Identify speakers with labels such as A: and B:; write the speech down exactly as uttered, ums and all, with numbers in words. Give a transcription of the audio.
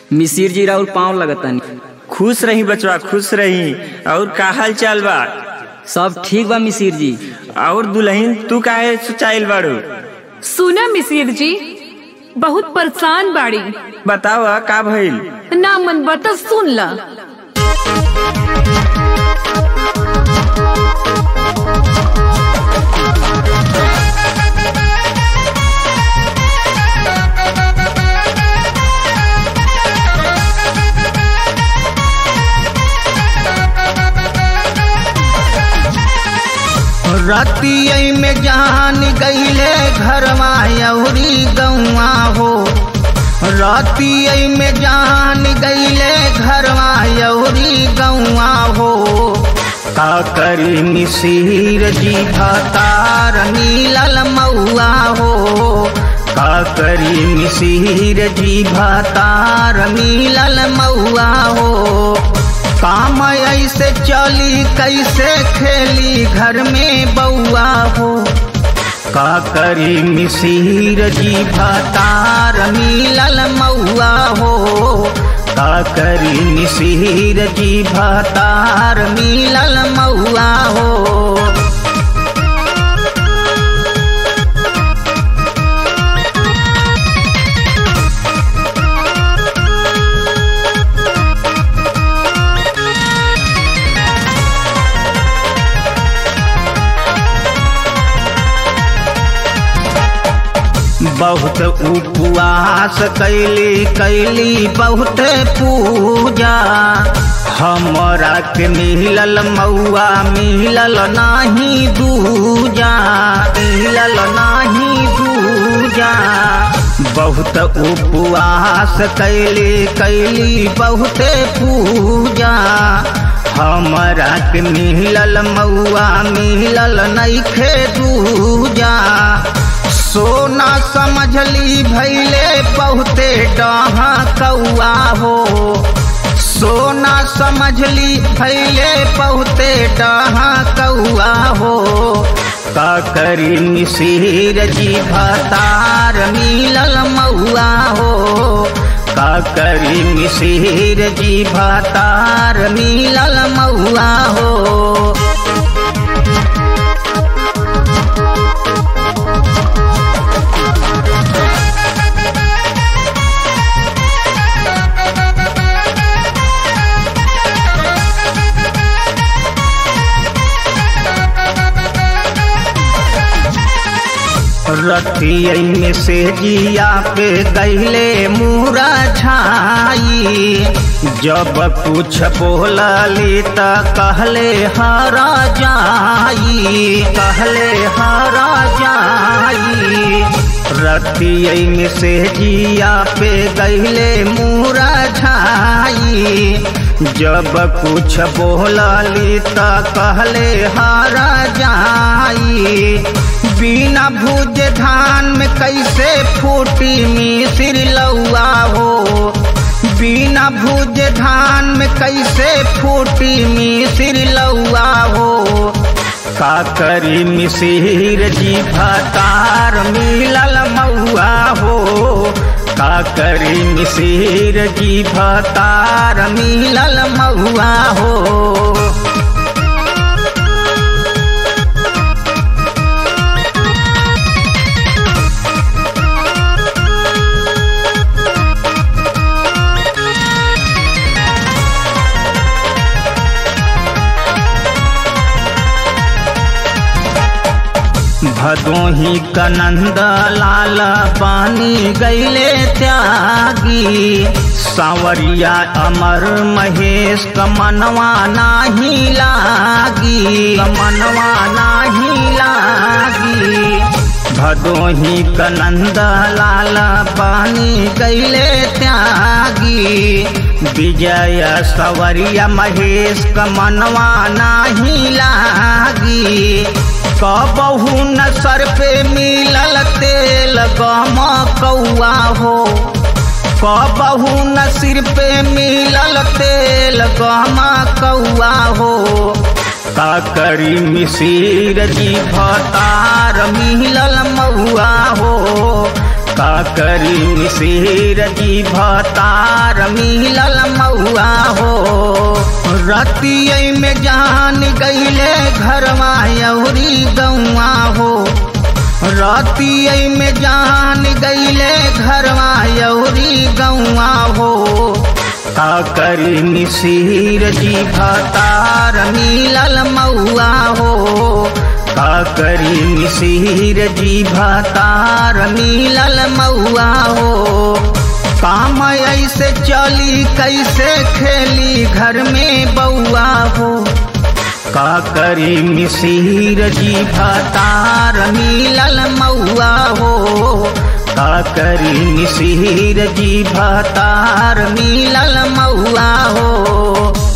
A: मिसिर जी राउर पाँव लगतनी।
B: खुश रही बचवा, खुश रही। और का हाल चाल बा?
A: सब ठीक बा मिसिर जी।
B: और दुल्हन तू काहे सोचाइल बाड़ू?
C: सुना मिसिर जी, बहुत परेशान बाड़ी।
B: बताओ का भइल?
C: ना मन बता, सुन ला।
D: रतियै में जान गईले घरवा यौरी गौआ हो। रतियै में जान गईले घरवा यौरी गौआ हो। का करी मिसिर जी भतार मिलल मऊआ हो। का करी मिसिर जी भतार मिलल मऊआ हो। काम ऐसे चली कैसे खेली घर में बउआ हो। का करी मिसिर जी भतार मिलल मऊआ हो। का करी मिसिर जी भतार मिलल मऊआ हो। बहुत उपवास कैली कैली बहुत पूजा। हमरा के मिलल मऊआ मिलल नाही दूजा। मिलल नाही दूजा। बहुत उपवास कैली कैली बहुत पूजा। हमरा के मिलल मऊआ मिलल नइखे दूजा। सोना समझली भैले बहुते डहा कौआ हो। सोना समझली भैले बहुते डहा कौआ हो। का करी मिसिर जी भतार मिलल मऊआ हो। का करी मिसिर जी भतार मिलल मऊआ हो। रतियै में से जिया पे गईले मुरा छाई। जब कुछ बोलली त कहले हरा जाई। कहले हरा जाई। रतियै में से जिया पे गईले मुरा छाई। जब कुछ बोलली त कहले हरा जाई। बिना भूज धान में कैसे फूटी मिसिर लौआ हो। बिना भूज धान में कैसे फूटी मिसिर लौआ हो। का करी मिसिर जी भतार मिलल मऊआ हो। का करी मिसिर जी भतार मिलल मऊआ हो। भदोही कनंद लाल पानी गईले त्यागी। सांवरिया अमर महेश कमनवा नाही लागी। कमनवा नाही लागी। भदोही कनंद लाल पानी गईले त्यागी। विजय सांवरिया महेश कमनवा नाही लागी। कबहू न सर पे मिलल तेल गम कौआ हो। कबहू न सिर पे मिलल तेल गम कौआ हो। का करी मिसिर जी भतार मिलल मऊआ हो। का करी मिसिर जी भतार मिलल महुआ हो। रतिया में जान गईले घरवा यौरी गौआ हो। रतिया में जान गईले घरवा यौरी गौआ हो। का करी मिसिर जी भतार मिलल महुआ हो। का करी मिसिर जी भतार मिलल महुआ हो। काम ऐसे चली कैसे खेली घर में बउआ हो। का करी मिसिर जी भतार मिलल महुआ हो। का करी मिसिर जी भतार मिलल महुआ हो।